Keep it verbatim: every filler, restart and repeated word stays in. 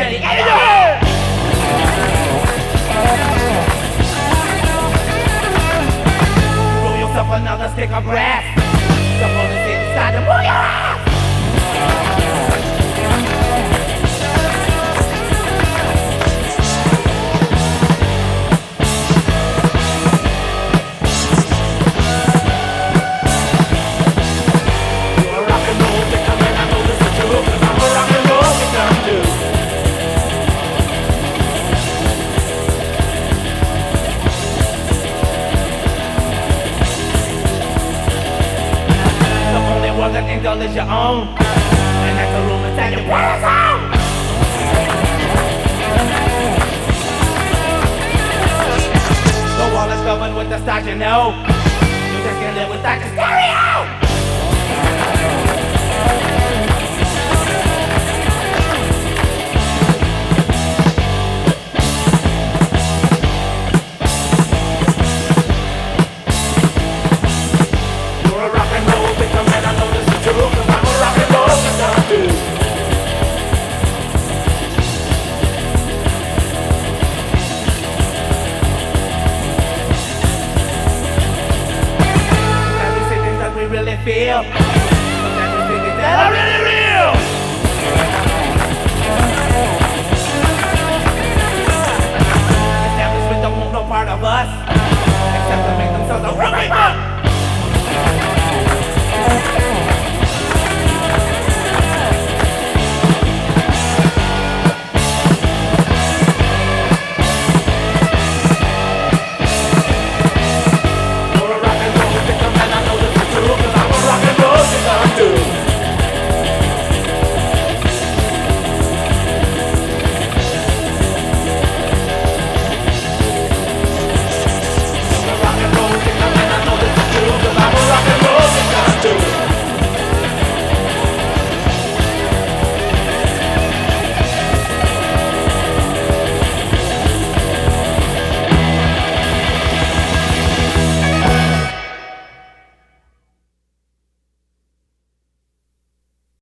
steady energy. Roll yourself another stick of grass. Step on the seat inside to move your ass. That indulge your own, and that's the room to tell you what is on. The wall is covered with the stars, you know.